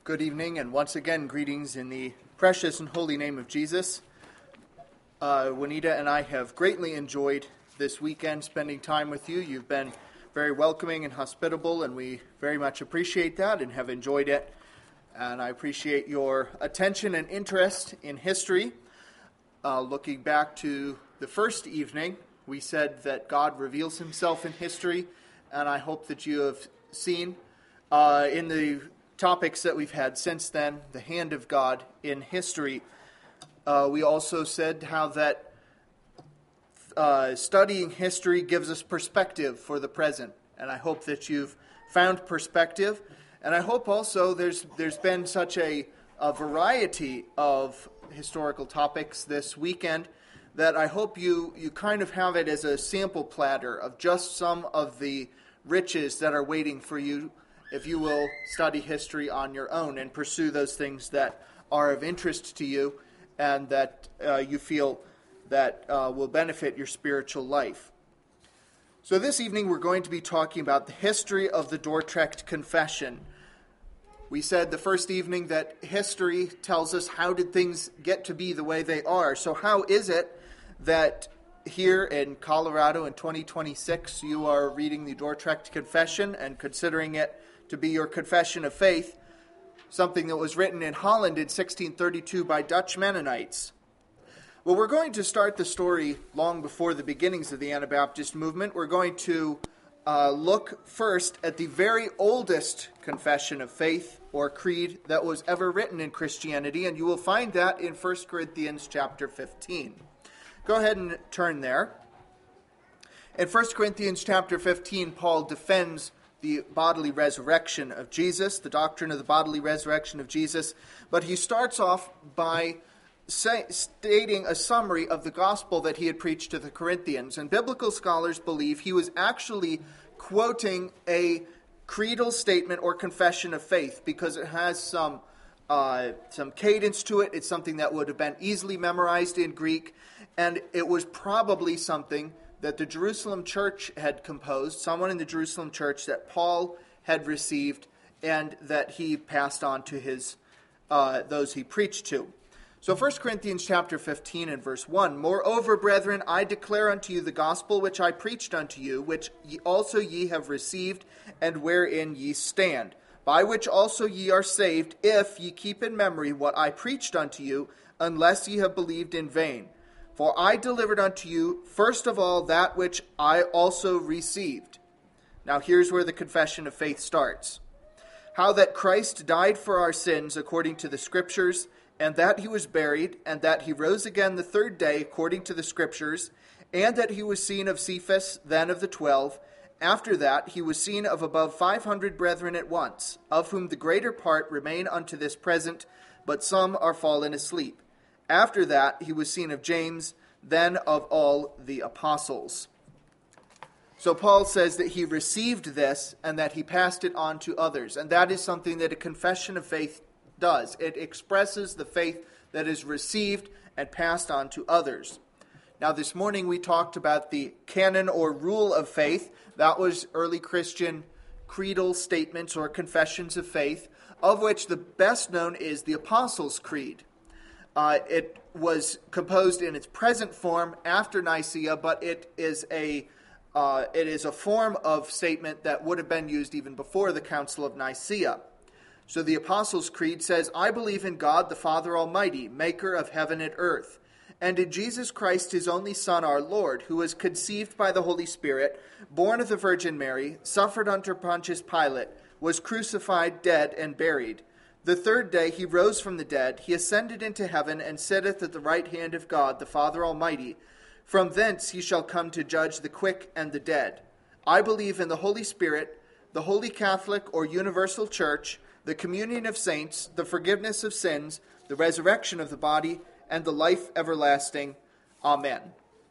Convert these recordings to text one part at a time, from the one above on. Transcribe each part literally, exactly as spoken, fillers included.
Good evening, and once again, greetings in the precious and holy name of Jesus. Uh, Juanita and I have greatly enjoyed this weekend spending time with you. You've been very welcoming and hospitable, and we very much appreciate that and have enjoyed it. And I appreciate your attention and interest in history. Uh, looking back to the first evening, we said that God reveals himself in history, and I hope that you have seen uh, in the topics that we've had since then, the hand of God in history. Uh, we also said how that uh, studying history gives us perspective for the present, and I hope that you've found perspective. And I hope also there's there's been such a, a variety of historical topics this weekend that I hope you, you kind of have it as a sample platter of just some of the riches that are waiting for you if you will study history on your own and pursue those things that are of interest to you and that uh, you feel that uh, will benefit your spiritual life. So this evening we're going to be talking about the history of the Dordrecht Confession. We said the first evening that history tells us how did things get to be the way they are. So how is it that here in Colorado in twenty twenty-six you are reading the Dordrecht Confession and considering it to be your confession of faith, something that was written in Holland in sixteen thirty-two by Dutch Mennonites? Well, we're going to start the story long before the beginnings of the Anabaptist movement. We're going to uh, look first at the very oldest confession of faith or creed that was ever written in Christianity, and you will find that in First Corinthians chapter fifteen. Go ahead and turn there. In First Corinthians chapter fifteen, Paul defends the bodily resurrection of Jesus, the doctrine of the bodily resurrection of Jesus. But he starts off by say, stating a summary of the gospel that he had preached to the Corinthians. And biblical scholars believe he was actually quoting a creedal statement or confession of faith because it has some uh, some cadence to it. It's something that would have been easily memorized in Greek. And it was probably something that the Jerusalem church had composed, someone in the Jerusalem church that Paul had received and that he passed on to his uh, those he preached to. So First Corinthians chapter fifteen and verse one, "Moreover, brethren, I declare unto you the gospel which I preached unto you, which ye also ye have received, and wherein ye stand, by which also ye are saved, if ye keep in memory what I preached unto you, unless ye have believed in vain. For I delivered unto you, first of all, that which I also received." Now here's where the confession of faith starts. "How that Christ died for our sins according to the Scriptures, and that he was buried, and that he rose again the third day according to the Scriptures, and that he was seen of Cephas, then of the twelve. After that he was seen of above five hundred brethren at once, of whom the greater part remain unto this present, but some are fallen asleep. After that, he was seen of James, then of all the apostles." So Paul says that he received this and that he passed it on to others. And that is something that a confession of faith does. It expresses the faith that is received and passed on to others. Now this morning we talked about the canon or rule of faith. That was early Christian creedal statements or confessions of faith, of which the best known is the Apostles' Creed. Uh, it was composed in its present form after Nicaea, but it is a uh, it is a form of statement that would have been used even before the Council of Nicaea. So the Apostles' Creed says, "I believe in God the Father Almighty, maker of heaven and earth, and in Jesus Christ his only Son, our Lord, who was conceived by the Holy Spirit, born of the Virgin Mary, suffered under Pontius Pilate, was crucified, dead, and buried. The third day he rose from the dead, he ascended into heaven, and sitteth at the right hand of God, the Father Almighty. From thence he shall come to judge the quick and the dead. I believe in the Holy Spirit, the Holy Catholic or Universal Church, the communion of saints, the forgiveness of sins, the resurrection of the body, and the life everlasting. Amen."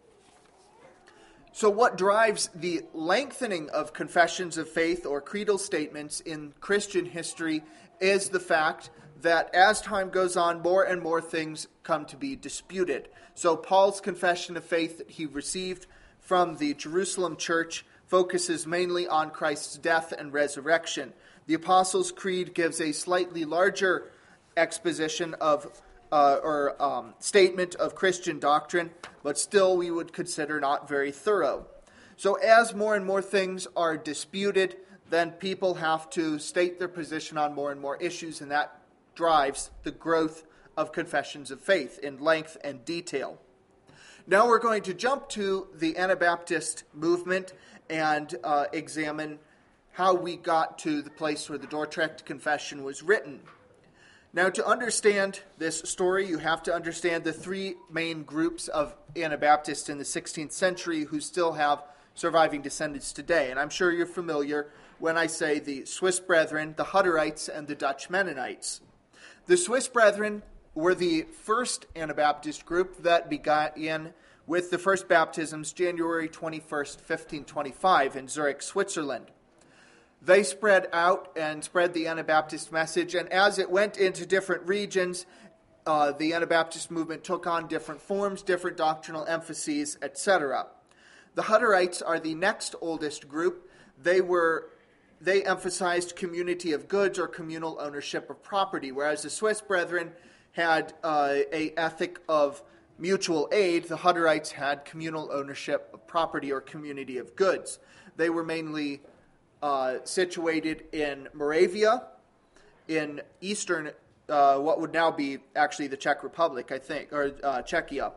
So what drives the lengthening of confessions of faith or creedal statements in Christian history is the fact that as time goes on, more and more things come to be disputed. So Paul's confession of faith that he received from the Jerusalem church focuses mainly on Christ's death and resurrection. The Apostles' Creed gives a slightly larger exposition of uh, or um, statement of Christian doctrine, but still we would consider not very thorough. So as more and more things are disputed, then people have to state their position on more and more issues, and that drives the growth of confessions of faith in length and detail. Now we're going to jump to the Anabaptist movement and uh, examine how we got to the place where the Dordrecht Confession was written. Now, to understand this story, you have to understand the three main groups of Anabaptists in the sixteenth century who still have surviving descendants today. And I'm sure you're familiar when I say the Swiss Brethren, the Hutterites, and the Dutch Mennonites. The Swiss Brethren were the first Anabaptist group that began with the first baptisms January twenty-first, fifteen twenty-five in Zurich, Switzerland. They spread out and spread the Anabaptist message, and as it went into different regions, uh, the Anabaptist movement took on different forms, different doctrinal emphases, et cetera. The Hutterites are the next oldest group. They were they emphasized community of goods or communal ownership of property, whereas the Swiss Brethren had uh, a ethic of mutual aid. The Hutterites had communal ownership of property or community of goods. They were mainly Uh, situated in Moravia, in eastern, uh, what would now be actually the Czech Republic, I think, or uh, Czechia.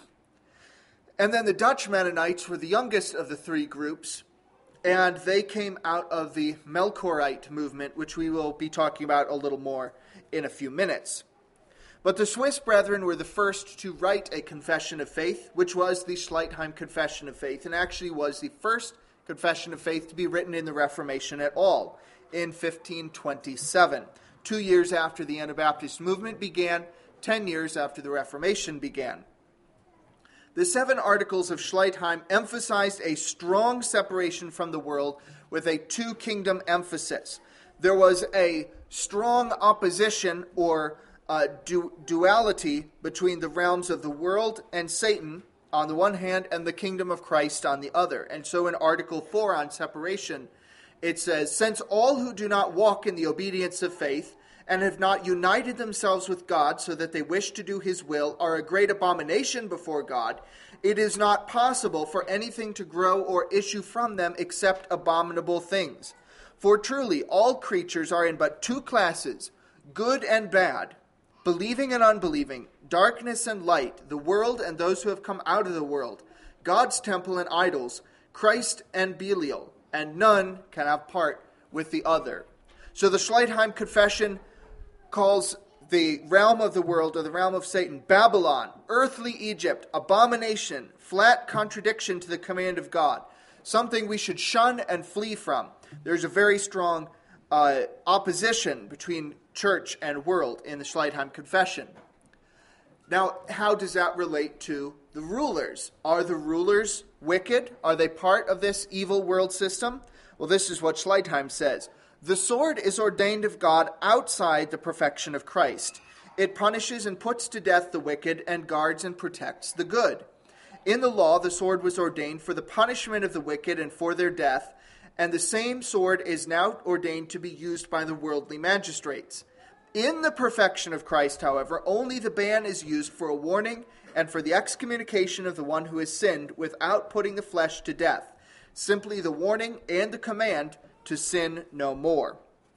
And then the Dutch Mennonites were the youngest of the three groups, and they came out of the Melchiorite movement, which we will be talking about a little more in a few minutes. But the Swiss Brethren were the first to write a confession of faith, which was the Schleitheim Confession of Faith, and actually was the first confession of faith to be written in the Reformation at all, in fifteen twenty-seven, two years after the Anabaptist movement began, ten years after the Reformation began. The seven articles of Schleitheim emphasized a strong separation from the world with a two-kingdom emphasis. There was a strong opposition or uh, du- duality between the realms of the world and Satan on the one hand, and the kingdom of Christ on the other. And so in Article four on separation, it says, "Since all who do not walk in the obedience of faith and have not united themselves with God so that they wish to do his will are a great abomination before God, it is not possible for anything to grow or issue from them except abominable things. For truly all creatures are in but two classes, good and bad, believing and unbelieving, darkness and light, the world and those who have come out of the world, God's temple and idols, Christ and Belial, and none can have part with the other." So the Schleitheim Confession calls the realm of the world, or the realm of Satan, Babylon, earthly Egypt, abomination, flat contradiction to the command of God, something we should shun and flee from. There's a very strong uh, opposition between church and world in the Schleitheim Confession. Now, how does that relate to the rulers? Are the rulers wicked? Are they part of this evil world system? Well, this is what Schleitheim says. "The sword is ordained of God outside the perfection of Christ. It punishes and puts to death the wicked and guards and protects the good. In the law, the sword was ordained for the punishment of the wicked and for their death, and the same sword is now ordained to be used by the worldly magistrates. In the perfection of Christ, however, only the ban is used for a warning and for the excommunication of the one who has sinned without putting the flesh to death, simply the warning and the command to sin no more."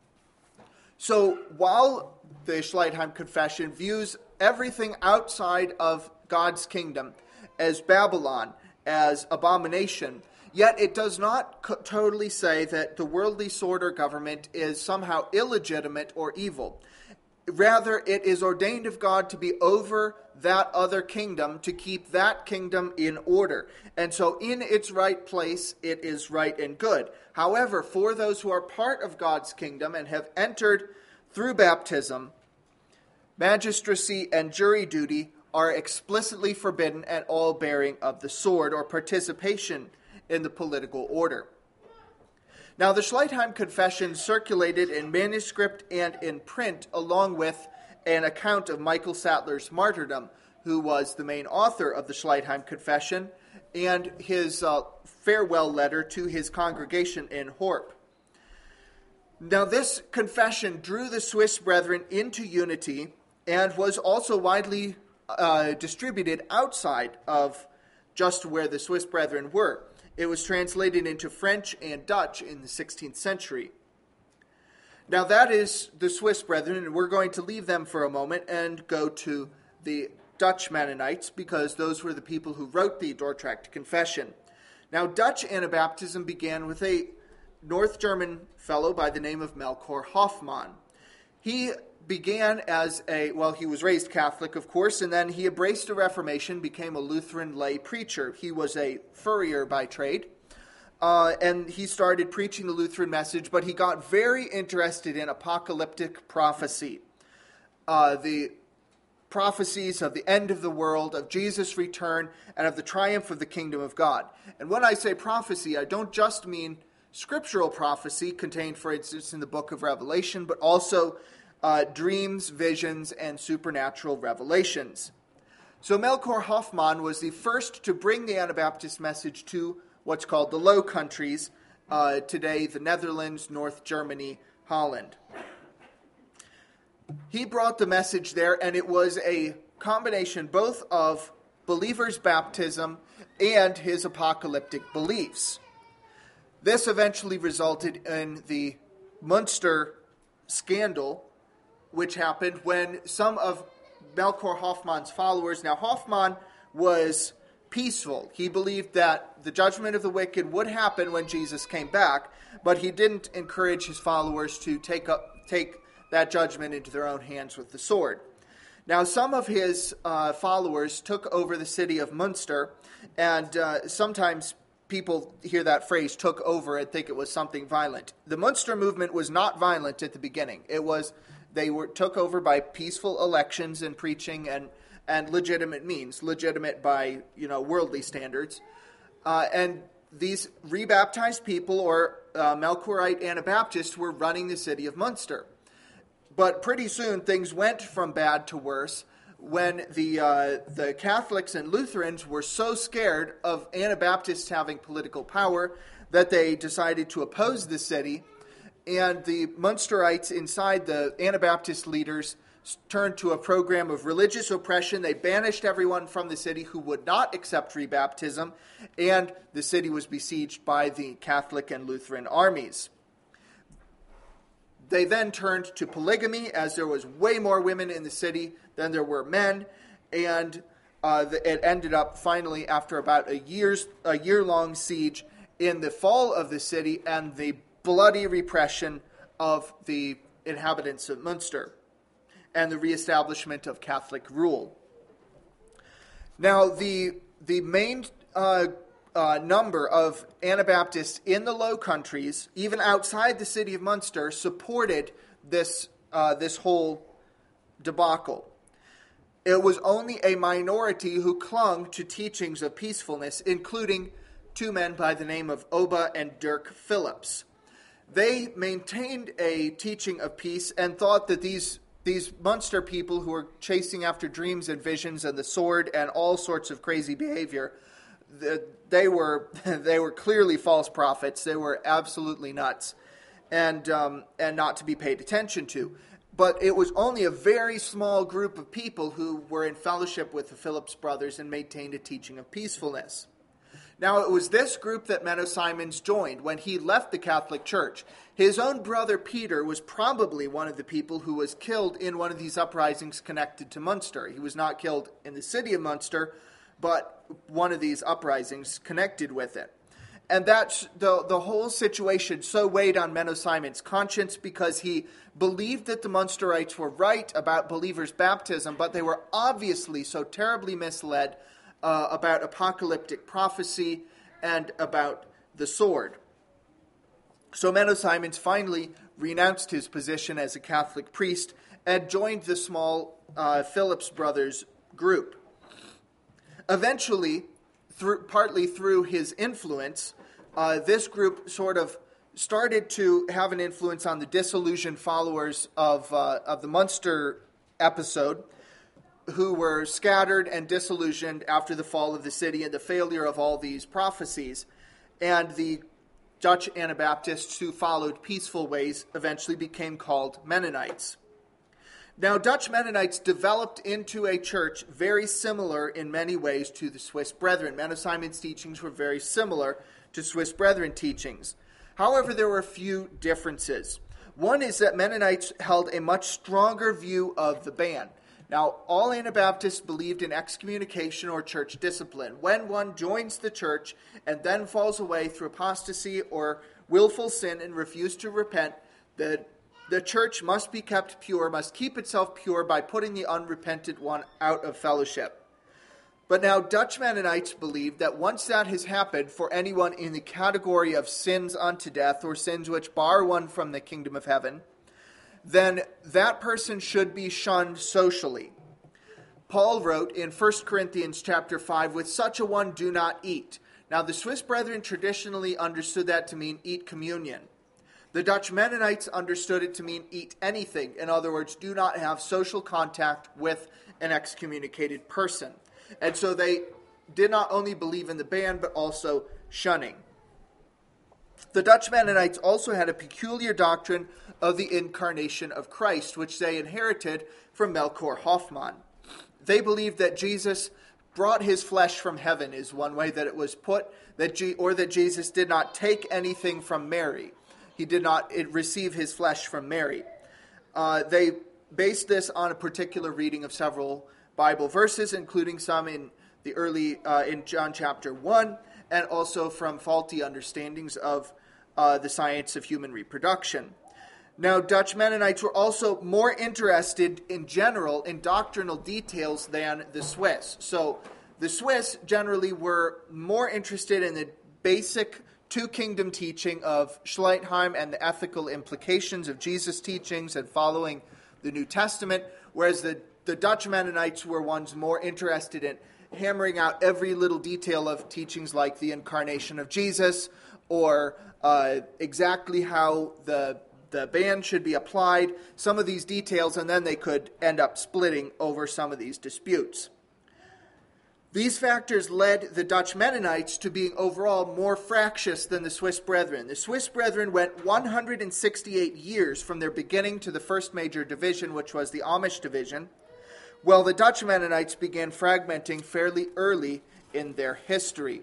So while the Schleitheim Confession views everything outside of God's kingdom as Babylon, as abomination, yet it does not co- totally say that the worldly sword or government is somehow illegitimate or evil. Rather, it is ordained of God to be over that other kingdom, to keep that kingdom in order. And so in its right place, it is right and good. However, for those who are part of God's kingdom and have entered through baptism, magistracy and jury duty are explicitly forbidden at all bearing of the sword or participation in the political order. Now, the Schleitheim Confession circulated in manuscript and in print, along with an account of Michael Sattler's martyrdom, who was the main author of the Schleitheim Confession, and his uh, farewell letter to his congregation in Horp. Now, this confession drew the Swiss brethren into unity and was also widely uh, distributed outside of just where the Swiss brethren were. It was translated into French and Dutch in the sixteenth century. Now, that is the Swiss brethren, and we're going to leave them for a moment and go to the Dutch Mennonites, because those were the people who wrote the Dordrecht Confession. Now, Dutch Anabaptism began with a North German fellow by the name of Melchior Hoffmann. He began as a, well, he was raised Catholic, of course, and then he embraced the Reformation, became a Lutheran lay preacher. He was a furrier by trade, uh, and he started preaching the Lutheran message, but he got very interested in apocalyptic prophecy. Uh, the prophecies of the end of the world, of Jesus' return, and of the triumph of the kingdom of God. And when I say prophecy, I don't just mean scriptural prophecy contained, for instance, in the book of Revelation, but also uh, dreams, visions, and supernatural revelations. So Melchior Hoffmann was the first to bring the Anabaptist message to what's called the Low Countries, uh, today the Netherlands, North Germany, Holland. He brought the message there, and it was a combination both of believers' baptism and his apocalyptic beliefs. This eventually resulted in the Munster scandal, which happened when some of Melchior Hoffmann's followers, now Hoffmann was peaceful. He believed that the judgment of the wicked would happen when Jesus came back, but he didn't encourage his followers to take up, take that judgment into their own hands with the sword. Now, some of his uh, followers took over the city of Munster, and uh, sometimes people hear that phrase, took over, and think it was something violent. The Munster movement was not violent at the beginning. It was, they were took over by peaceful elections and preaching and, and legitimate means, legitimate by, you know, worldly standards. Uh, and these rebaptized people, or uh, Melchiorite Anabaptists, were running the city of Munster. But pretty soon things went from bad to worse when the uh, the Catholics and Lutherans were so scared of Anabaptists having political power that they decided to oppose the city, and the Munsterites inside the Anabaptist leaders turned to a program of religious oppression. They banished everyone from the city who would not accept rebaptism, and the city was besieged by the Catholic and Lutheran armies. They then turned to polygamy, as there was way more women in the city than there were men, and uh, it ended up finally, after about a year's a year-long siege, in the fall of the city and the bloody repression of the inhabitants of Munster and the reestablishment of Catholic rule. Now, the the main uh, Uh, number of Anabaptists in the Low Countries, even outside the city of Munster, supported this uh, this whole debacle. It was only a minority who clung to teachings of peacefulness, including two men by the name of Oba and Dirk Phillips. They maintained a teaching of peace and thought that these these Munster people who were chasing after dreams and visions and the sword and all sorts of crazy behavior, they were they were clearly false prophets. They were absolutely nuts, and um, and not to be paid attention to. But it was only a very small group of people who were in fellowship with the Phillips brothers and maintained a teaching of peacefulness. Now, it was this group that Menno Simons joined when he left the Catholic Church. His own brother Peter was probably one of the people who was killed in one of these uprisings connected to Munster. He was not killed in the city of Munster, but one of these uprisings connected with it. And that's the, the whole situation so weighed on Menno Simons' conscience, because he believed that the Munsterites were right about believers' baptism, but they were obviously so terribly misled uh, about apocalyptic prophecy and about the sword. So Menno Simons finally renounced his position as a Catholic priest and joined the small uh, Phillips brothers group. Eventually, through, partly through his influence, uh, this group sort of started to have an influence on the disillusioned followers of uh, of the Munster episode, who were scattered and disillusioned after the fall of the city and the failure of all these prophecies. And the Dutch Anabaptists who followed peaceful ways eventually became called Mennonites. Now, Dutch Mennonites developed into a church very similar in many ways to the Swiss Brethren. Menno Simon's teachings were very similar to Swiss Brethren teachings. However, there were a few differences. One is that Mennonites held a much stronger view of the ban. Now, all Anabaptists believed in excommunication or church discipline. When one joins the church and then falls away through apostasy or willful sin and refuses to repent, the The church must be kept pure, must keep itself pure by putting the unrepentant one out of fellowship. But now Dutch Mennonites believe that once that has happened for anyone in the category of sins unto death or sins which bar one from the kingdom of heaven, then that person should be shunned socially. Paul wrote in First Corinthians chapter five, "With such a one do not eat." Now the Swiss Brethren traditionally understood that to mean eat communion. The Dutch Mennonites understood it to mean eat anything. In other words, do not have social contact with an excommunicated person. And so they did not only believe in the ban, but also shunning. The Dutch Mennonites also had a peculiar doctrine of the incarnation of Christ, which they inherited from Melchior Hoffman. They believed that Jesus brought his flesh from heaven, is one way that it was put, that G- or that Jesus did not take anything from Mary. He did not receive his flesh from Mary. Uh, they based this on a particular reading of several Bible verses, including some in the early uh, in John chapter one, and also from faulty understandings of uh, the science of human reproduction. Now, Dutch Mennonites were also more interested in general in doctrinal details than the Swiss. So the Swiss generally were more interested in the basic two-kingdom teaching of Schleitheim and the ethical implications of Jesus' teachings and following the New Testament, whereas the, the Dutch Mennonites were ones more interested in hammering out every little detail of teachings like the incarnation of Jesus or uh, exactly how the, the ban should be applied, some of these details, and then they could end up splitting over some of these disputes. These factors led the Dutch Mennonites to being overall more fractious than the Swiss Brethren. The Swiss Brethren went one hundred sixty-eight years from their beginning to the first major division, which was the Amish division, while the Dutch Mennonites began fragmenting fairly early in their history.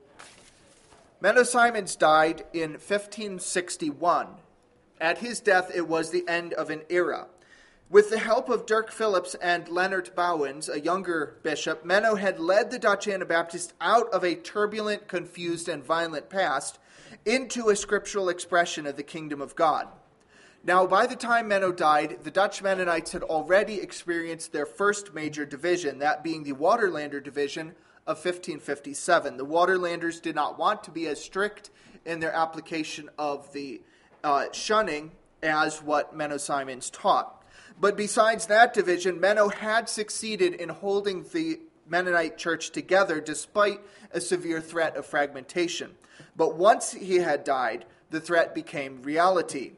Menno Simons died in fifteen sixty-one. At his death, it was the end of an era. With the help of Dirk Phillips and Leonard Bouwens, a younger bishop, Menno had led the Dutch Anabaptists out of a turbulent, confused, and violent past into a scriptural expression of the kingdom of God. Now, by the time Menno died, the Dutch Mennonites had already experienced their first major division, that being the Waterlander division of fifteen fifty-seven. The Waterlanders did not want to be as strict in their application of the uh, shunning as what Menno Simons taught. But besides that division, Menno had succeeded in holding the Mennonite church together despite a severe threat of fragmentation. But once he had died, the threat became reality.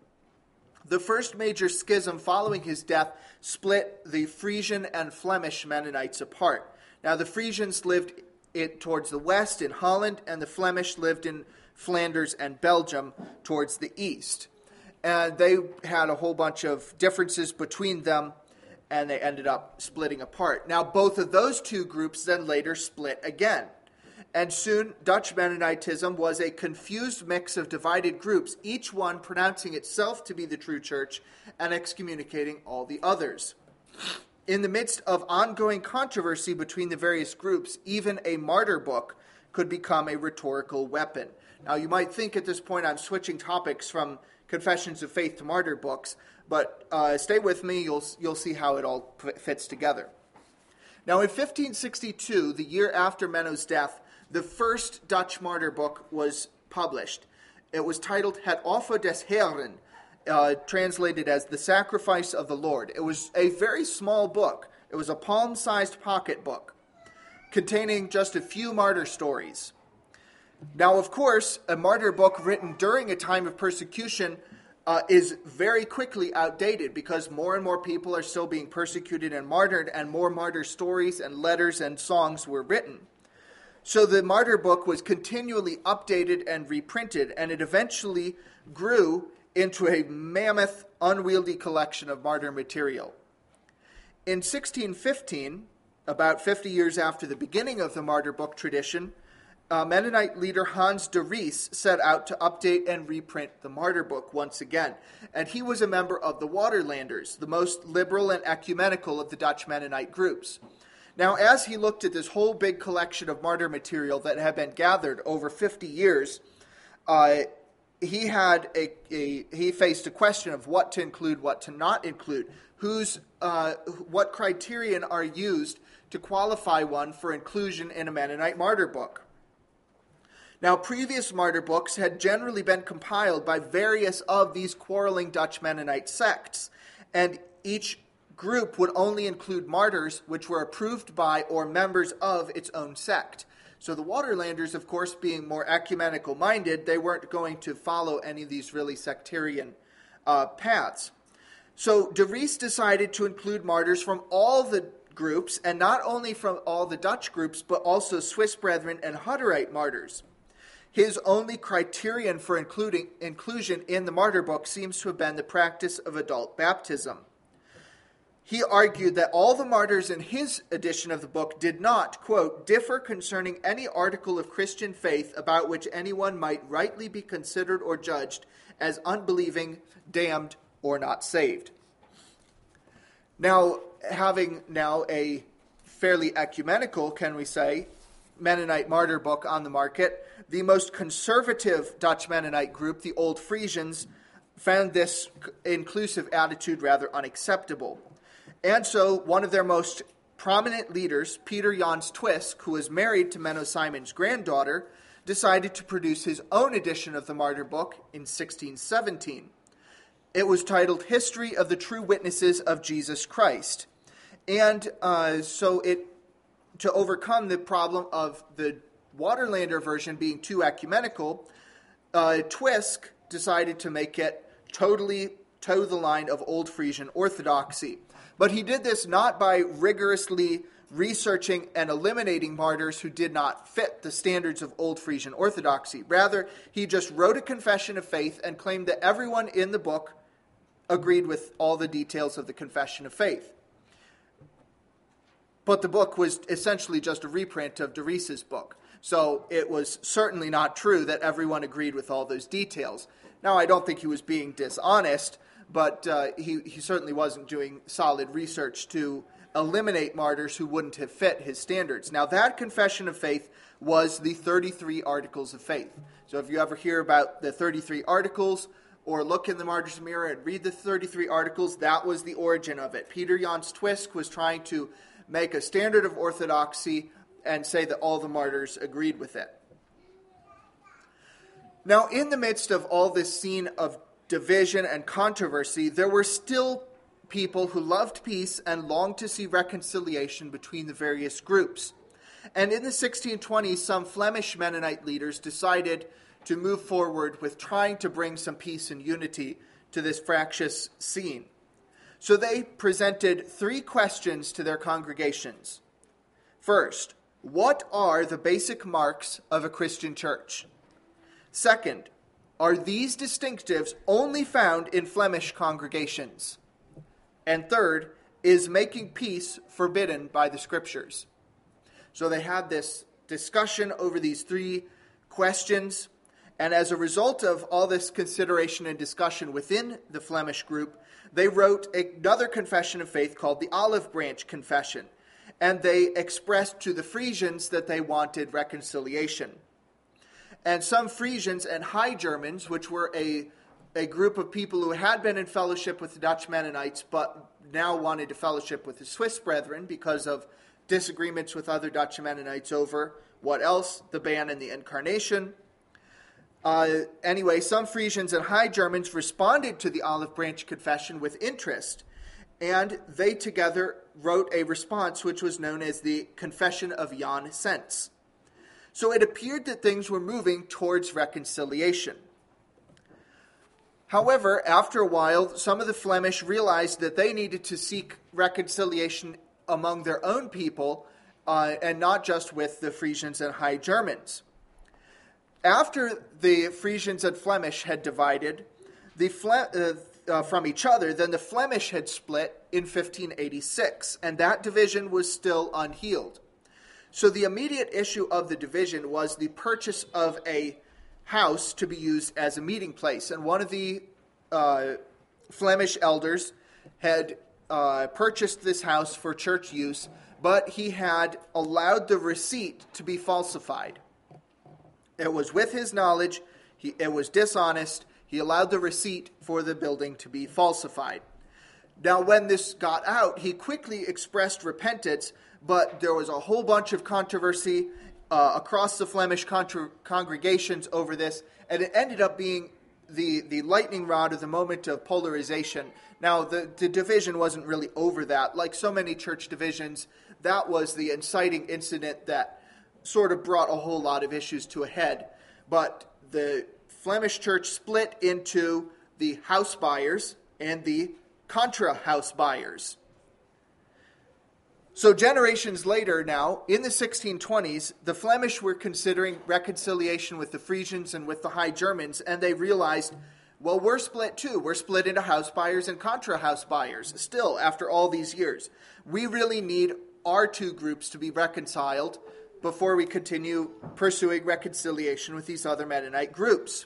The first major schism following his death split the Frisian and Flemish Mennonites apart. Now, the Frisians lived it towards the west in Holland, and the Flemish lived in Flanders and Belgium towards the east. And they had a whole bunch of differences between them, and they ended up splitting apart. Now, both of those two groups then later split again. And soon, Dutch Mennonitism was a confused mix of divided groups, each one pronouncing itself to be the true church and excommunicating all the others. In the midst of ongoing controversy between the various groups, even a martyr book could become a rhetorical weapon. Now, you might think at this point I'm switching topics from Confessions of Faith to martyr books, but uh, stay with me, you'll, you'll see how it all p- fits together. Now, in fifteen sixty-two, the year after Menno's death, the first Dutch martyr book was published. It was titled Het Offer des Heeren, uh, translated as The Sacrifice of the Lord. It was a very small book. It was a palm-sized pocket book containing just a few martyr stories. Now, of course, a martyr book written during a time of persecution uh, is very quickly outdated because more and more people are still being persecuted and martyred, and more martyr stories and letters and songs were written. So the Martyr Book was continually updated and reprinted, and it eventually grew into a mammoth, unwieldy collection of martyr material. In sixteen fifteen, about fifty years after the beginning of the Martyr Book tradition, uh, Mennonite leader Hans de Vries set out to update and reprint the Martyr Book once again. And he was a member of the Waterlanders, the most liberal and ecumenical of the Dutch Mennonite groups. Now, as he looked at this whole big collection of martyr material that had been gathered over fifty years, uh, he had a, a he faced a question of what to include, what to not include. Who's uh, what criterion are used to qualify one for inclusion in a Mennonite martyr book? Now, previous martyr books had generally been compiled by various of these quarreling Dutch Mennonite sects, and each group would only include martyrs which were approved by or members of its own sect. So the Waterlanders, of course, being more ecumenical minded, they weren't going to follow any of these really sectarian uh, paths. So de Vries decided to include martyrs from all the groups, and not only from all the Dutch groups, but also Swiss Brethren and Hutterite martyrs. His only criterion for including inclusion in the martyr book seems to have been the practice of adult baptism. He argued that all the martyrs in his edition of the book did not, quote, differ concerning any article of Christian faith about which anyone might rightly be considered or judged as unbelieving, damned, or not saved. Now, having now a fairly ecumenical, can we say, Mennonite martyr book on the market, the most conservative Dutch Mennonite group, the Old Frisians, found this inclusive attitude rather unacceptable. And so one of their most prominent leaders, Peter Jans Twisk, who was married to Menno Simon's granddaughter, decided to produce his own edition of the Martyr Book in sixteen seventeen. It was titled History of the True Witnesses of Jesus Christ. And uh, so it, to overcome the problem of the Waterlander version being too ecumenical, uh, Twisk decided to make it totally toe the line of Old Frisian orthodoxy. But he did this not by rigorously researching and eliminating martyrs who did not fit the standards of Old Frisian orthodoxy. Rather, he just wrote a confession of faith and claimed that everyone in the book agreed with all the details of the confession of faith. But the book was essentially just a reprint of de Vries's book. So it was certainly not true that everyone agreed with all those details. Now, I don't think he was being dishonest, but uh, he, he certainly wasn't doing solid research to eliminate martyrs who wouldn't have fit his standards. Now, that confession of faith was the thirty-three Articles of Faith. So if you ever hear about the thirty-three Articles, or look in the Martyr's Mirror and read the thirty-three Articles, that was the origin of it. Peter Jans Twisk was trying to make a standard of orthodoxy and say that all the martyrs agreed with it. Now, in the midst of all this scene of division and controversy, there were still people who loved peace and longed to see reconciliation between the various groups. And in the sixteen twenties, some Flemish Mennonite leaders decided to move forward with trying to bring some peace and unity to this fractious scene. So they presented three questions to their congregations. First, what are the basic marks of a Christian church? Second, are these distinctives only found in Flemish congregations? And third, is making peace forbidden by the Scriptures? So they had this discussion over these three questions, and as a result of all this consideration and discussion within the Flemish group, they wrote another confession of faith called the Olive Branch Confession, and they expressed to the Frisians that they wanted reconciliation. And some Frisians and High Germans, which were a, a group of people who had been in fellowship with the Dutch Mennonites, but now wanted to fellowship with the Swiss Brethren because of disagreements with other Dutch Mennonites over what else? The ban and the incarnation. Uh, anyway, some Frisians and High Germans responded to the Olive Branch Confession with interest, and they together wrote a response which was known as the Confession of Jan Sens. So it appeared that things were moving towards reconciliation. However, after a while, some of the Flemish realized that they needed to seek reconciliation among their own people uh, and not just with the Frisians and High Germans. After the Frisians and Flemish had divided the Fle- uh, uh, from each other, then the Flemish had split in fifteen eighty-six, and that division was still unhealed. So the immediate issue of the division was the purchase of a house to be used as a meeting place. And one of the uh, Flemish elders had uh, purchased this house for church use, but he had allowed the receipt to be falsified. It was with his knowledge. He, it was dishonest. He allowed the receipt for the building to be falsified. Now, when this got out, he quickly expressed repentance, but there was a whole bunch of controversy uh, across the Flemish contra- congregations over this, and it ended up being the, the lightning rod of the moment of polarization. Now, the, the division wasn't really over that. Like so many church divisions, that was the inciting incident that sort of brought a whole lot of issues to a head. But the Flemish church split into the house buyers and the contra house buyers. So generations later now, in the sixteen twenties, the Flemish were considering reconciliation with the Frisians and with the High Germans, and they realized, well, we're split too. We're split into house buyers and contra house buyers still after all these years. We really need our two groups to be reconciled before we continue pursuing reconciliation with these other Mennonite groups.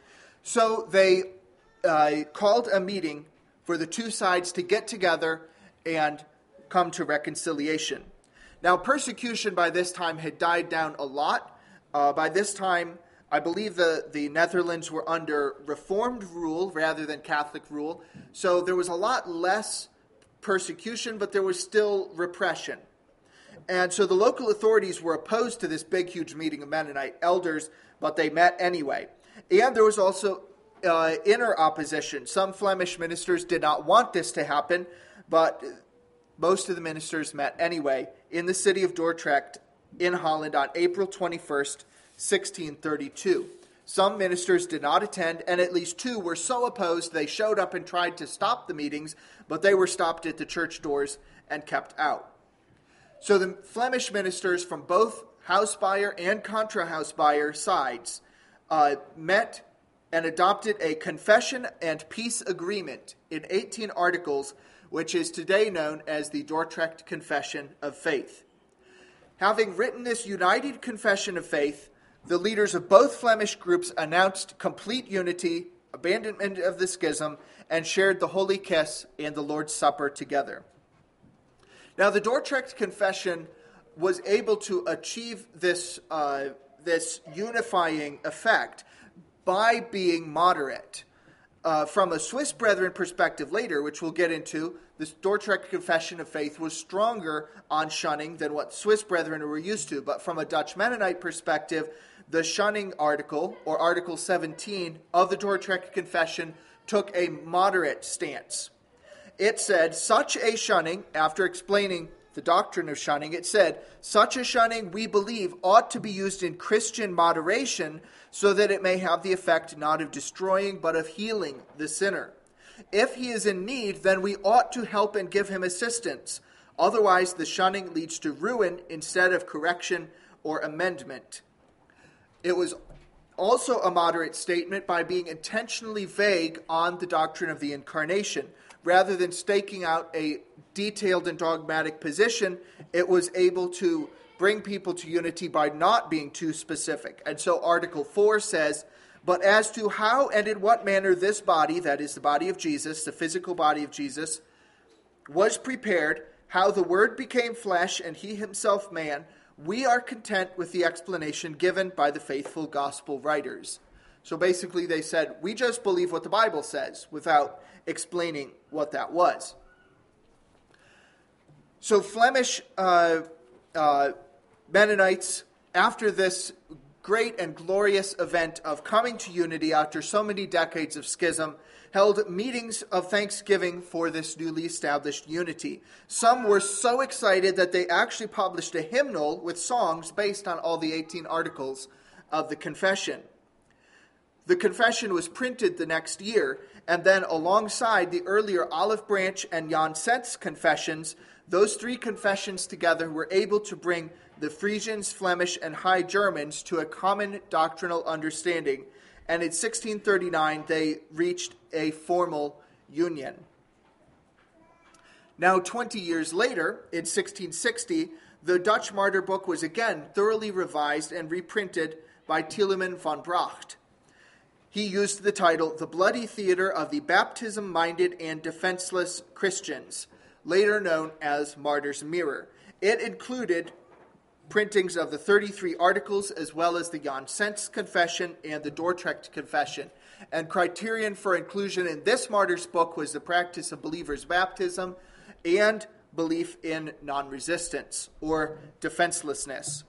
So they uh, called a meeting for the two sides to get together and come to reconciliation. Now, persecution by this time had died down a lot. Uh, by this time, I believe the, the Netherlands were under Reformed rule rather than Catholic rule. So there was a lot less persecution, but there was still repression. And so the local authorities were opposed to this big, huge meeting of Mennonite elders, but they met anyway. And there was also uh, inner opposition. Some Flemish ministers did not want this to happen, but most of the ministers met anyway in the city of Dordrecht in Holland on April twenty-first, sixteen thirty-two. Some ministers did not attend, and at least two were so opposed they showed up and tried to stop the meetings, but they were stopped at the church doors and kept out. So the Flemish ministers from both house buyer and contra house buyer sides uh, met and adopted a confession and peace agreement in eighteen articles, which is today known as the Dordrecht Confession of Faith. Having written this united confession of faith, the leaders of both Flemish groups announced complete unity, abandonment of the schism, and shared the Holy Kiss and the Lord's Supper together. Now, the Dordrecht Confession was able to achieve this, uh, this unifying effect by being moderate. Uh, from a Swiss Brethren perspective later, which we'll get into, this Dordrecht Confession of Faith was stronger on shunning than what Swiss Brethren were used to. But from a Dutch Mennonite perspective, the shunning article, or Article seventeen of the Dordrecht Confession, took a moderate stance. It said, such a shunning, after explaining the doctrine of shunning, it said, such a shunning, we believe, ought to be used in Christian moderation so that it may have the effect not of destroying but of healing the sinner. If he is in need, then we ought to help and give him assistance. Otherwise, the shunning leads to ruin instead of correction or amendment. It was also a moderate statement by being intentionally vague on the doctrine of the Incarnation. Rather than staking out a detailed and dogmatic position, it was able to bring people to unity by not being too specific. And so Article four says, but as to how and in what manner this body, that is the body of Jesus, the physical body of Jesus, was prepared, how the Word became flesh and he himself man, we are content with the explanation given by the faithful gospel writers. So basically they said, we just believe what the Bible says without explaining what that was. So Flemish uh, uh, Mennonites, after this great and glorious event of coming to unity after so many decades of schism, held meetings of thanksgiving for this newly established unity. Some were so excited that they actually published a hymnal with songs based on all the eighteen articles of the confession. The confession was printed the next year, And then alongside the earlier Olive Branch and Jansen's confessions, those three confessions together were able to bring the Frisians, Flemish, and High Germans to a common doctrinal understanding. And in sixteen thirty-nine, they reached a formal union. Now, twenty years later, in sixteen sixty, the Dutch Martyr Book was again thoroughly revised and reprinted by Tilleman van Bracht. He used the title, The Bloody Theater of the Baptism-Minded and Defenseless Christians, later known as Martyr's Mirror. It included printings of the thirty-three Articles, as well as the Jansen's Confession and the Dordrecht Confession. And criterion for inclusion in this martyr's book was the practice of believers' baptism and belief in non-resistance or defenselessness.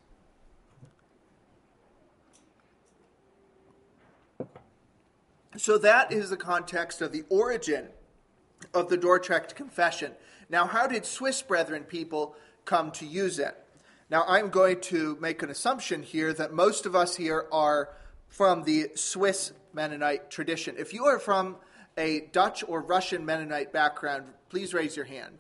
So that is the context of the origin of the Dordrecht Confession. Now, how did Swiss Brethren people come to use it? Now, I'm going to make an assumption here that most of us here are from the Swiss Mennonite tradition. If you are from a Dutch or Russian Mennonite background, please raise your hand.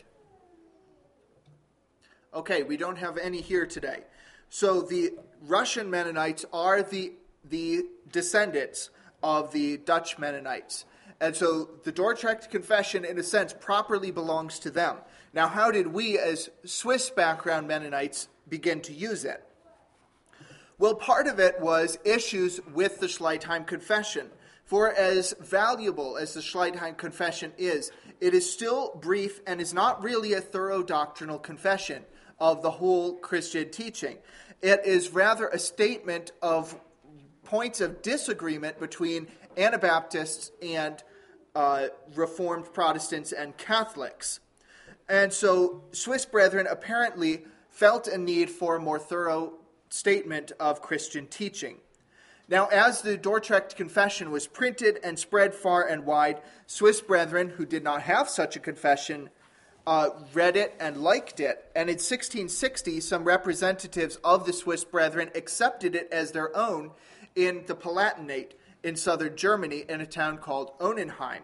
Okay, we don't have any here today. So the Russian Mennonites are the, the descendants of the Dutch Mennonites. And so the Dordrecht Confession, in a sense, properly belongs to them. Now, how did we, as Swiss background Mennonites, begin to use it? Well, part of it was issues with the Schleitheim Confession. For as valuable as the Schleitheim Confession is, it is still brief and is not really a thorough doctrinal confession of the whole Christian teaching. It is rather a statement of points of disagreement between Anabaptists and uh, Reformed Protestants and Catholics. And so Swiss Brethren apparently felt a need for a more thorough statement of Christian teaching. Now, as the Dordrecht Confession was printed and spread far and wide, Swiss Brethren who did not have such a confession uh, read it and liked it. And in sixteen sixty, some representatives of the Swiss Brethren accepted it as their own in the Palatinate in southern Germany in a town called Onenheim.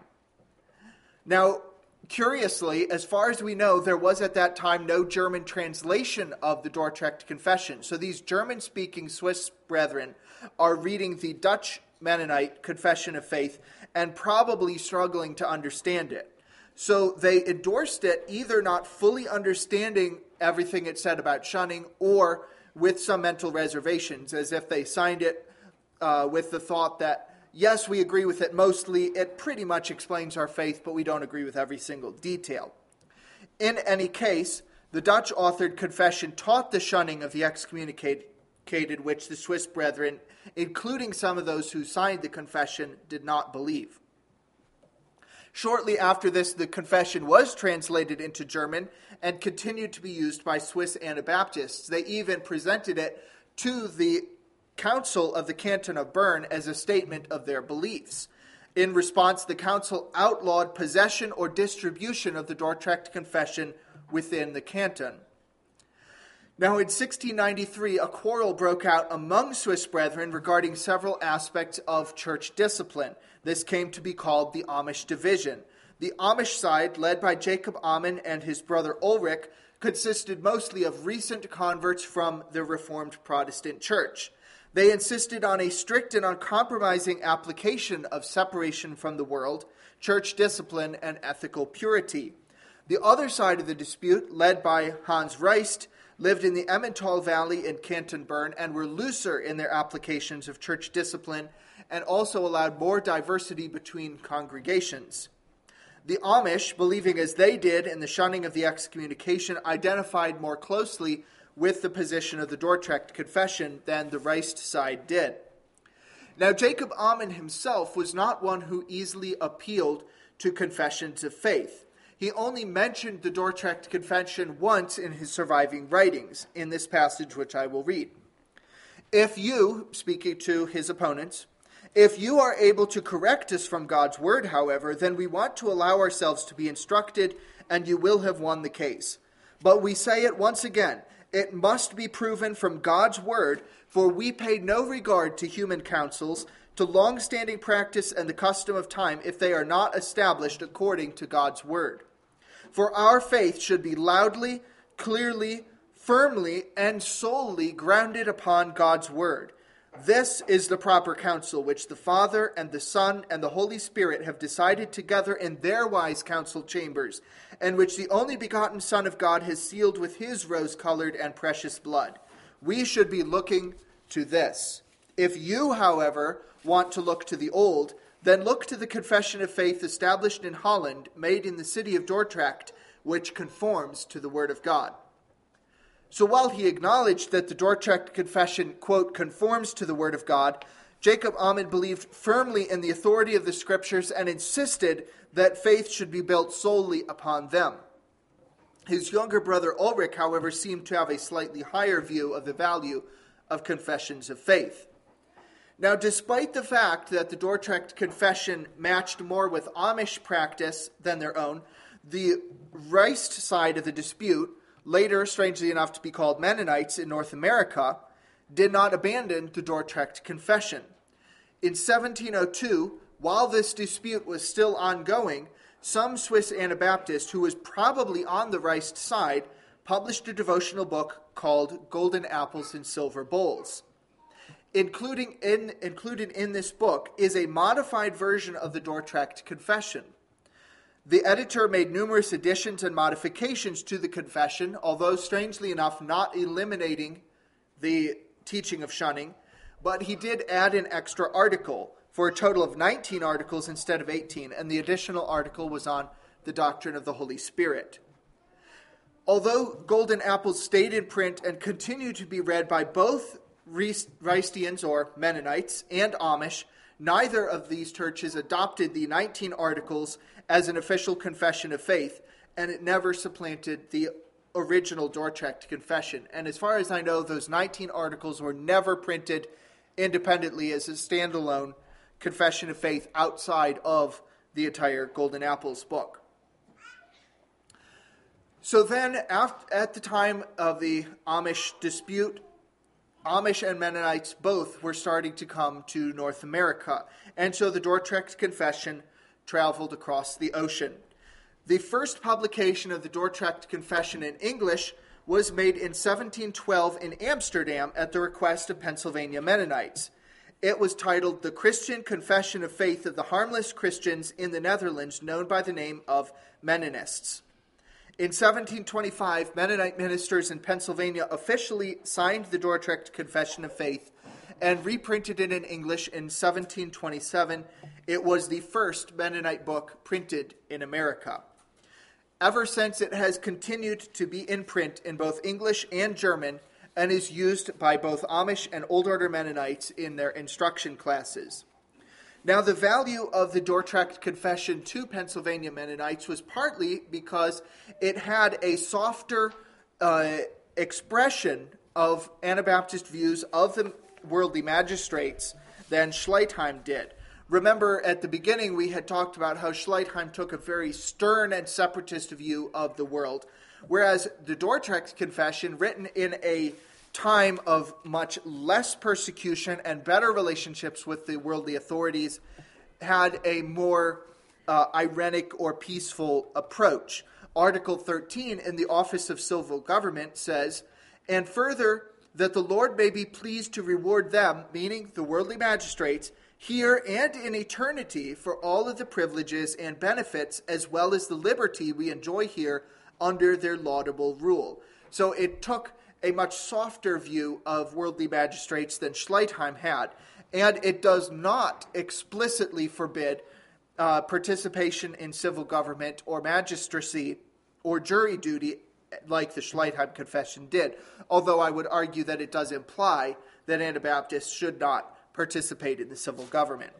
Now, curiously, as far as we know, there was at that time no German translation of the Dordrecht Confession. So these German-speaking Swiss brethren are reading the Dutch Mennonite Confession of Faith and probably struggling to understand it. So they endorsed it, either not fully understanding everything it said about shunning or with some mental reservations, as if they signed it uh, with the thought that, yes, we agree with it mostly. It pretty much explains our faith, but we don't agree with every single detail. In any case, the Dutch authored confession taught the shunning of the excommunicated, which the Swiss brethren, including some of those who signed the confession, did not believe. Shortly after this, the confession was translated into German and continued to be used by Swiss Anabaptists. They even presented it to the Council of the Canton of Bern as a statement of their beliefs. In response, the council outlawed possession or distribution of the Dordrecht Confession within the canton. Now, in sixteen ninety-three, a quarrel broke out among Swiss brethren regarding several aspects of church discipline. This came to be called the Amish division. The Amish side, led by Jacob Amann and his brother Ulrich, consisted mostly of recent converts from the Reformed Protestant Church. They insisted on a strict and uncompromising application of separation from the world, church discipline, and ethical purity. The other side of the dispute, led by Hans Reist, lived in the Emmental Valley in Canton Bern and were looser in their applications of church discipline and also allowed more diversity between congregations. The Amish, believing as they did in the shunning of the excommunication, identified more closely with the position of the Dordrecht Confession than the Reist side did. Now, Jacob Amann himself was not one who easily appealed to confessions of faith. He only mentioned the Dordrecht Confession once in his surviving writings, in this passage which I will read. If you, speaking to his opponents, if you are able to correct us from God's word, however, then we want to allow ourselves to be instructed, and you will have won the case. But we say it once again, it must be proven from God's word, for we pay no regard to human counsels, to long-standing practice and the custom of time if they are not established according to God's word. For our faith should be loudly, clearly, firmly, and solely grounded upon God's word. This is the proper counsel which the Father and the Son and the Holy Spirit have decided together in their wise council chambers, and which the only begotten Son of God has sealed with his rose-colored and precious blood. We should be looking to this. If you, however, want to look to the old, then look to the confession of faith established in Holland, made in the city of Dordrecht, which conforms to the word of God. So while he acknowledged that the Dordrecht Confession, quote, conforms to the word of God, Jacob Ammon believed firmly in the authority of the scriptures and insisted that faith should be built solely upon them. His younger brother Ulrich, however, seemed to have a slightly higher view of the value of confessions of faith. Now, despite the fact that the Dordrecht Confession matched more with Amish practice than their own, the Reist side of the dispute, later, strangely enough, to be called Mennonites in North America, did not abandon the Dordrecht Confession. In seventeen oh two, while this dispute was still ongoing, some Swiss Anabaptist, who was probably on the Reist side, published a devotional book called Golden Apples in Silver Bowls. Including in, included in this book is a modified version of the Dordrecht Confession. The editor made numerous additions and modifications to the confession, although strangely enough not eliminating the teaching of shunning, but he did add an extra article for a total of nineteen articles instead of eighteen, and the additional article was on the doctrine of the Holy Spirit. Although Golden Apples stayed in print and continued to be read by both Reistians or Mennonites and Amish, neither of these churches adopted the nineteen articles as an official confession of faith, and it never supplanted the original Dordrecht Confession. And as far as I know, those nineteen articles were never printed independently as a standalone confession of faith outside of the entire Golden Apples book. So then, after, at the time of the Amish dispute, Amish and Mennonites both were starting to come to North America, and so the Dordrecht Confession traveled across the ocean. The first publication of the Dordrecht Confession in English was made in seventeen twelve in Amsterdam at the request of Pennsylvania Mennonites. It was titled The Christian Confession of Faith of the Harmless Christians in the Netherlands, known by the name of Mennonists. In seventeen twenty-five, Mennonite ministers in Pennsylvania officially signed the Dordrecht Confession of Faith and reprinted it in English in seventeen twenty-seven. It was the first Mennonite book printed in America. Ever since, it has continued to be in print in both English and German and is used by both Amish and Old Order Mennonites in their instruction classes. Now, the value of the Dordrecht Confession to Pennsylvania Mennonites was partly because it had a softer uh, expression of Anabaptist views of the worldly magistrates than Schleitheim did. Remember, at the beginning, we had talked about how Schleitheim took a very stern and separatist view of the world, whereas the Dordrecht Confession, written in a time of much less persecution and better relationships with the worldly authorities, had a more uh, irenic or peaceful approach. Article thirteen in the Office of Civil Government says, and further, that the Lord may be pleased to reward them, meaning the worldly magistrates, here and in eternity for all of the privileges and benefits as well as the liberty we enjoy here under their laudable rule. So it took a much softer view of worldly magistrates than Schleitheim had, and it does not explicitly forbid uh, participation in civil government or magistracy or jury duty like the Schleitheim Confession did, although I would argue that it does imply that Anabaptists should not participate in the civil government.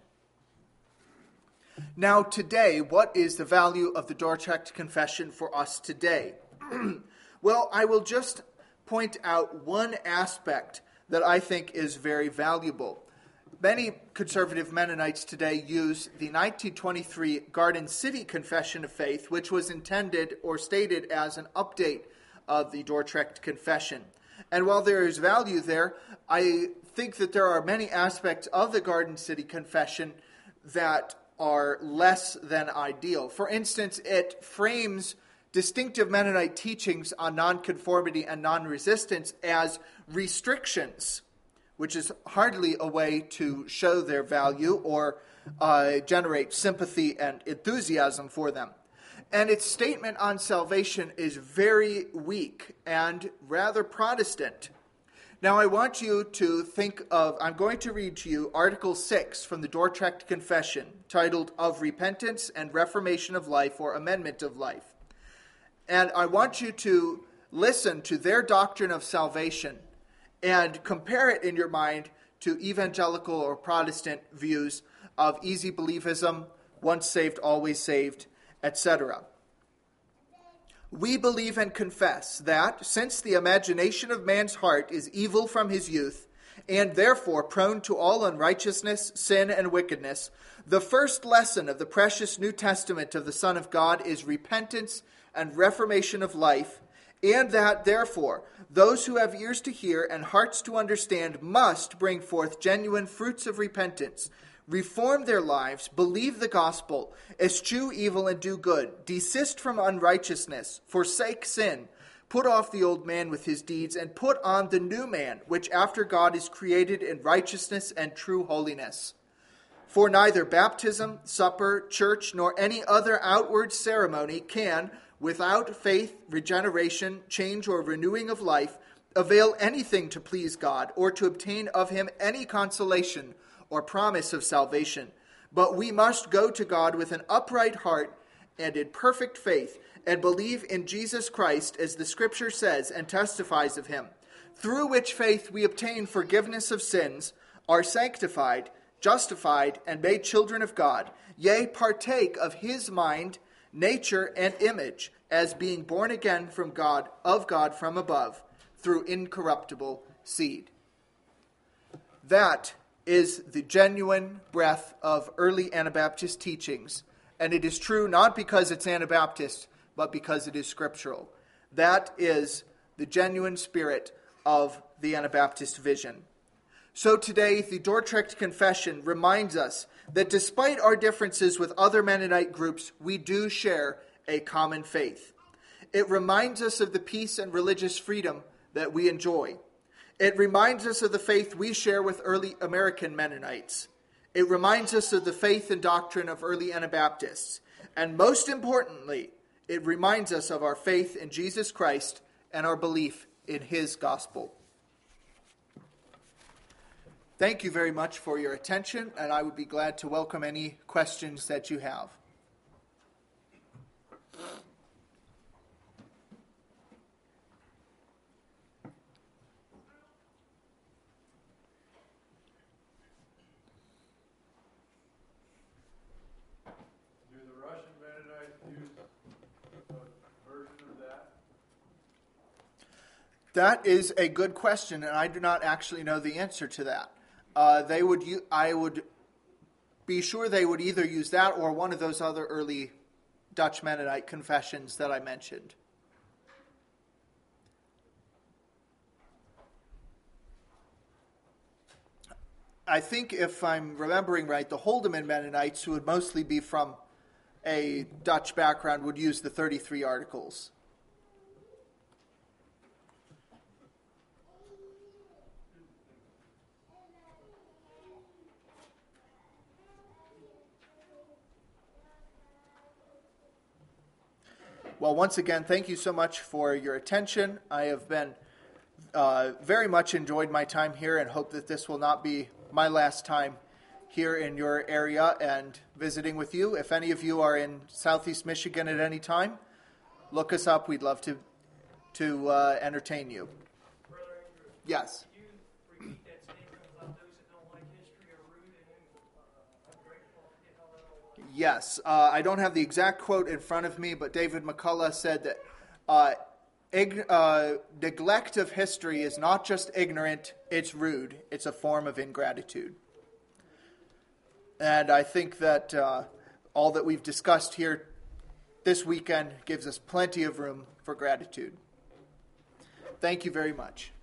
Now, today, what is the value of the Dordrecht Confession for us today? Well, I will just point out one aspect that I think is very valuable. Many conservative Mennonites today use the nineteen twenty-three Garden City Confession of Faith, which was intended or stated as an update of the Dordrecht Confession. And while there is value there, I think that there are many aspects of the Garden City Confession that are less than ideal. For instance, it frames distinctive Mennonite teachings on nonconformity and non-resistance as restrictions, which is hardly a way to show their value or uh, generate sympathy and enthusiasm for them. And its statement on salvation is very weak and rather Protestant. Now I want you to think of, I'm going to read to you Article six from the Dordrecht Confession, titled Of Repentance and Reformation of Life, or Amendment of Life. And I want you to listen to their doctrine of salvation and compare it in your mind to evangelical or Protestant views of easy believism, once saved, always saved, et cetera. We believe and confess that, since the imagination of man's heart is evil from his youth, and therefore prone to all unrighteousness, sin, and wickedness, the first lesson of the precious New Testament of the Son of God is repentance and reformation of life, and that, therefore, those who have ears to hear and hearts to understand must bring forth genuine fruits of repentance, reform their lives, believe the gospel, eschew evil and do good, desist from unrighteousness, forsake sin, put off the old man with his deeds, and put on the new man, which after God is created in righteousness and true holiness. For neither baptism, supper, church, nor any other outward ceremony can, without faith, regeneration, change, or renewing of life, avail anything to please God, or to obtain of him any consolation or promise of salvation. But we must go to God with an upright heart and in perfect faith, and believe in Jesus Christ, as the Scripture says and testifies of him, through which faith we obtain forgiveness of sins, are sanctified, justified, and made children of God, yea, partake of his mind, nature, and image, as being born again from God, of God from above, through incorruptible seed. That is the genuine breath of early Anabaptist teachings, and it is true not because it's Anabaptist, but because it is scriptural. That is the genuine spirit of the Anabaptist vision. So today, the Dordrecht Confession reminds us that despite our differences with other Mennonite groups, we do share a common faith. It reminds us of the peace and religious freedom that we enjoy. It reminds us of the faith we share with early American Mennonites. It reminds us of the faith and doctrine of early Anabaptists. And most importantly, it reminds us of our faith in Jesus Christ and our belief in his gospel. Thank you very much for your attention, and I would be glad to welcome any questions that you have. That is a good question, and I do not actually know the answer to that. Uh, they would, u- I would be sure they would either use that or one of those other early Dutch Mennonite confessions that I mentioned. I think if I'm remembering right, the Holdeman Mennonites, who would mostly be from a Dutch background, would use the thirty-three articles. Well, once again, thank you so much for your attention. I have been uh, very much enjoyed my time here and hope that this will not be my last time here in your area and visiting with you. If any of you are in Southeast Michigan at any time, look us up. We'd love to to uh, entertain you. Brother Andrew, yes. Can you repeat that statement about those that don't like history are rude and uh, ungrateful? I forget how that all works. Yes. Uh, I don't have the exact quote in front of me, but David McCullough said that uh, ig- uh, neglect of history is not just ignorant, it's rude. It's a form of ingratitude. And I think that uh, all that we've discussed here this weekend gives us plenty of room for gratitude. Thank you very much.